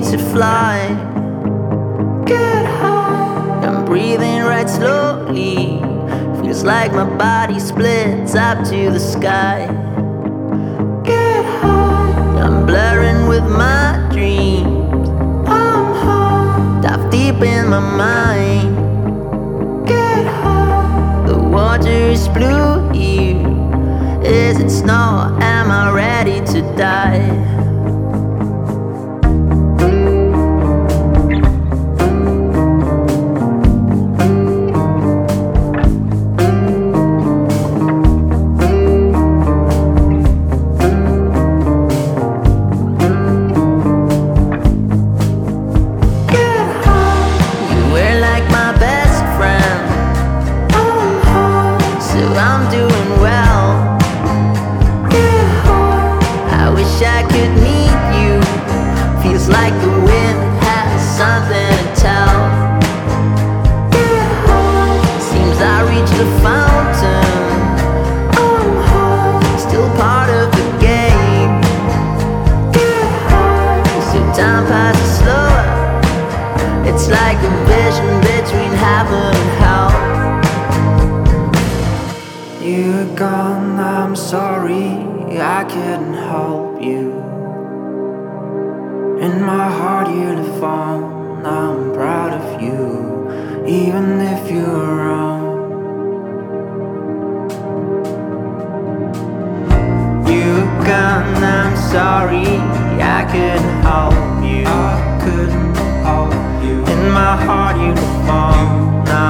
to fly. Get high. I'm breathing right slowly. Feels like my body splits up to the sky. Get high. I'm blurring with my dreams. I'm high. Dive deep in my mind. Get high. The water is blue here. Is it snow? Am I ready to die? I'm doing well. I wish I could meet you. Feels like the wind has something to tell. Seems I reached the fountain. Still part of the game. So time passes slower. It's like a vision between heaven and hell. You're gone, I'm sorry, I couldn't help you. In my heart you live on, I'm proud of you, even if you're wrong. You're gone, I'm sorry, I couldn't help you. I couldn't help you. In my heart you live on,